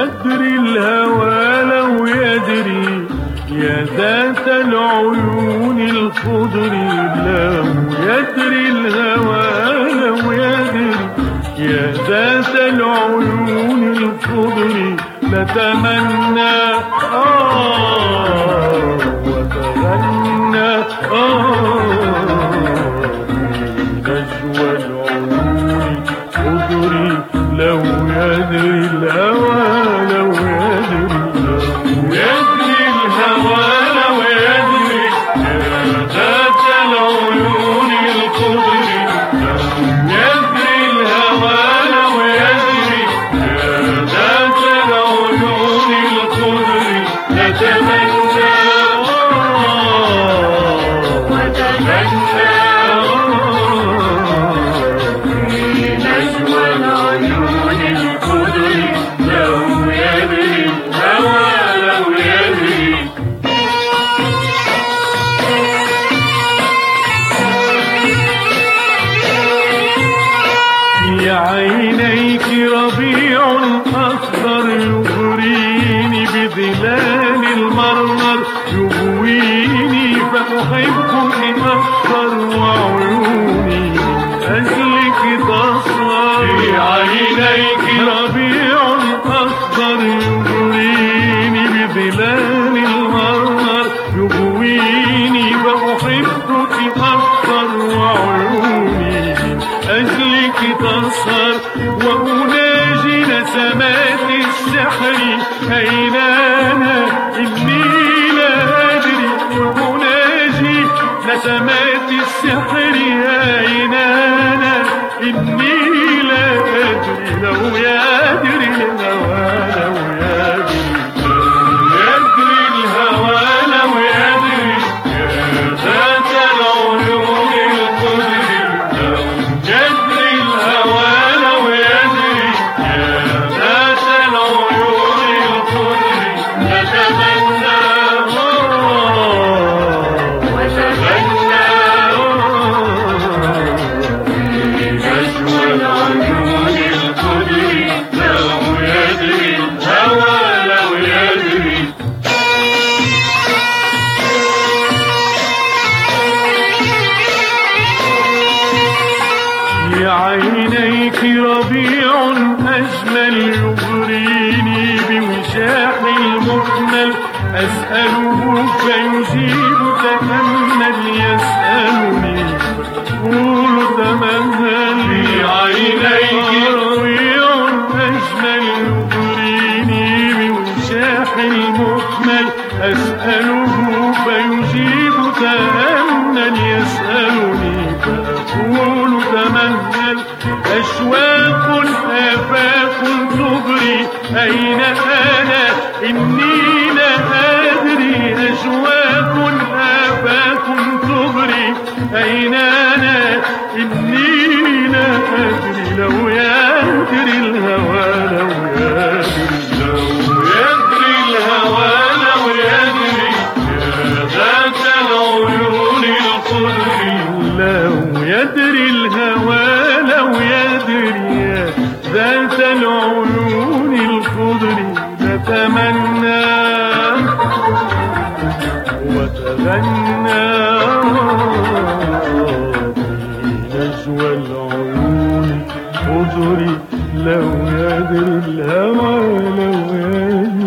يدري الهوى لو يدري يا ذات العيون الخضر، لو يدري الهوى لو يدري يا ذات العيون الخضر، لتمنى وتغنى نجوى العيون الخضر، لو يدري الهوى لو يدري الهوى لو يدري يا ذات العيون الخضر، لو يدري الهوى لو يدري يا ذات العيون الخضر، لتمنى وتغنى نجوى العيون الخضر، لو يدري الهوى لو يدري. في عينيك ربيع أخضر يغريني بظلال المرمر، يغويني فأحبك أكثر وعيوني أجلك تصغر. في عينيك ربيع أخضر يغريني بظلال المرمر، يغويني فأحبك أكثر وعيوني أجلك تصهر. وأناجي نسمات السحر أين أنا إني لا أدري، وأناجي نسمات السحر أين أنا إني لا أدري، لو يدري الهوى لو يدري الهوى لو يدري يا ذات العيون الخضر، لو يدري الهوى لو يدري يا ذات العيون الخضر، لتمنى وتغنى نجوى العيون الخضر، لو يدري الهوى لو يدري. في عينيك ربيع أجمل يغريني بوشاح المكمل، أسأله فيجيب تأمل يسألني قول تمهل. في عينيك ربيع أجمل يغريني بوشاح المكمل، أسأله فيجيب تأمل يسألني فأقول تمهل. أشواق آفاق تغري أين أنا إني لا أدري، أشواق آفاق تغري أين أنا إني لا أدري، لو يدري الهوى لو يدري الهوى لو يدري يا ذات العيون الخضر، لو يدري الهوى لو يدري يا ذات العيون الخضر، لتمنى وتغنى نجوى العيون الخضر، لو يدري الهوى لو يدري.